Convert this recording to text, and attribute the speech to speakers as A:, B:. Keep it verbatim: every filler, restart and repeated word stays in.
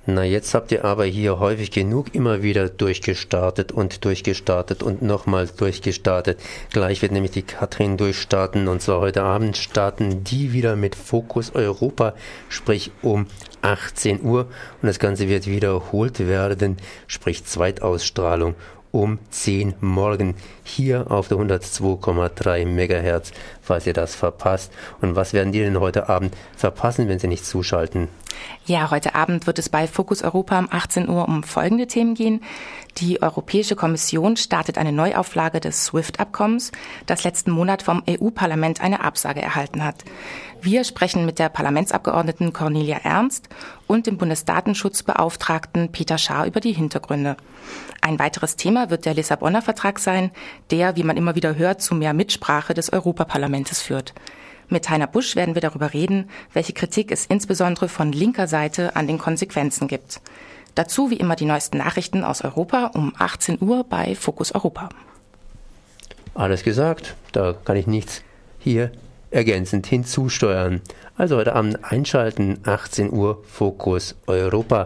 A: Na, jetzt habt ihr aber hier häufig genug immer wieder durchgestartet und durchgestartet und nochmals durchgestartet. Gleich wird nämlich die Katrin durchstarten, und zwar heute Abend starten die wieder mit Fokus Europa, sprich um achtzehn Uhr, und das Ganze wird wiederholt werden, sprich Zweitausstrahlung um zehn morgen hier auf der hundertzwei Komma drei Megahertz, falls ihr das verpasst. Und was werden die denn heute Abend verpassen, wenn sie nicht zuschalten?
B: Ja, heute Abend wird es bei Fokus Europa um achtzehn Uhr um folgende Themen gehen. Die Europäische Kommission startet eine Neuauflage des SWIFT-Abkommens, das letzten Monat vom E U-Parlament eine Absage erhalten hat. Wir sprechen mit der Parlamentsabgeordneten Cornelia Ernst und dem Bundesdatenschutzbeauftragten Peter Schaar über die Hintergründe. Ein weiteres Thema wird der Lissabonner Vertrag sein, der, wie man immer wieder hört, zu mehr Mitsprache des Europaparlamentes führt. Mit Heiner Busch werden wir darüber reden, welche Kritik es insbesondere von linker Seite an den Konsequenzen gibt. Dazu wie immer die neuesten Nachrichten aus Europa um achtzehn Uhr bei Fokus Europa.
A: Alles gesagt, da kann ich nichts hier ergänzend hinzusteuern. Also heute Abend einschalten, achtzehn Uhr, Fokus Europa.